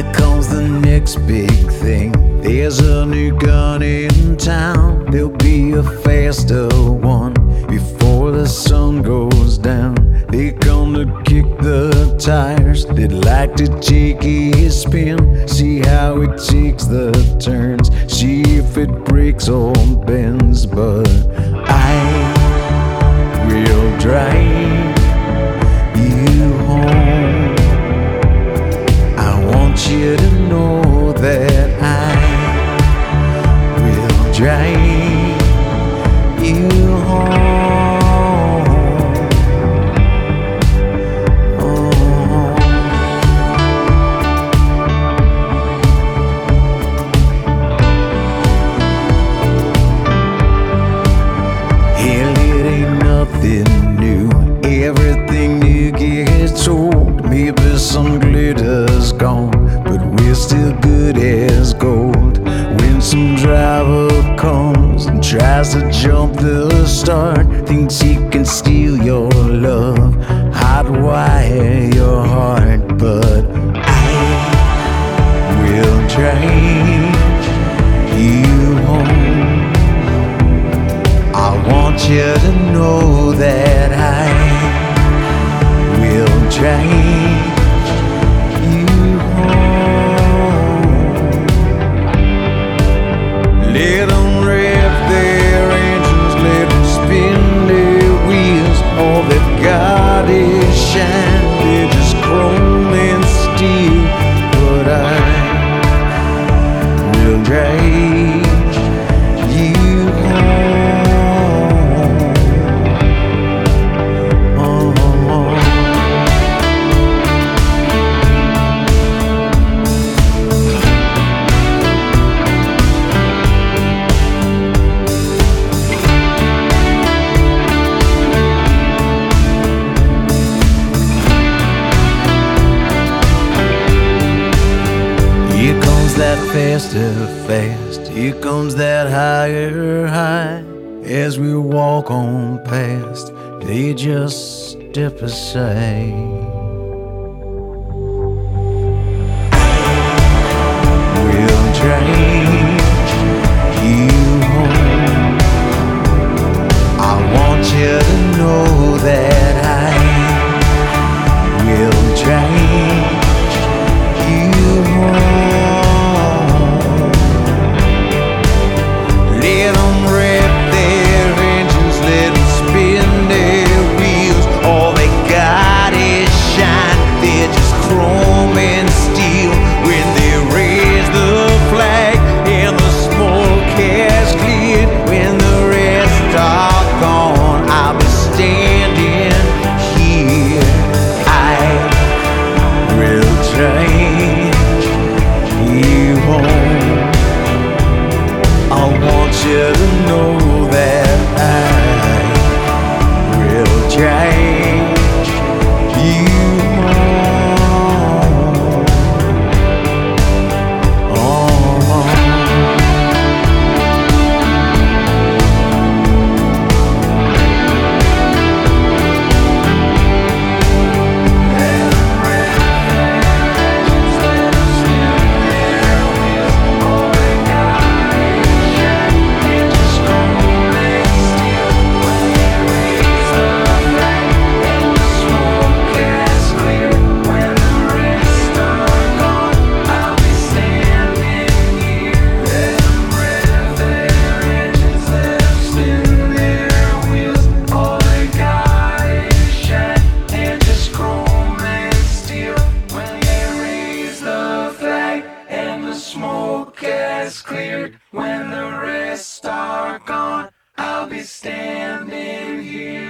Here comes the next big thing. There's a new gun in town. There'll be a faster one before the sun goes down. They come to kick the tires. They'd like to take a spin, see how it takes the turns, see if it breaks or bends. But I will drive you home. I want you to know that I will drive you home. Hell, it ain't nothing new. Everything new gets old. Maybe some glitter's gone, but we're still good as gold. When some driver comes and tries to jump the start, thinks he can steal your love, hotwire your heart. But I will drive you home. I want you to know that I will drive you home. Let them rev their engines, let them spin their wheels. All they've got is shine, they're just chrome and steel. But I will drive you home. Here comes that faster fast, here comes that higher high. As we walk on past, they just step aside. We'll drive you home. I want you to know that I will drive you home. Let them rev their engines, let them spin their wheels. All they got is shine, they're just chrome and steel. When they raise the flag and the smoke has cleared, when the rest are gone, I'll be standing here. I will drive you home. I want you to know that I will drive you home. Oh. Smoke has cleared. When the rest are gone, I'll be standing here.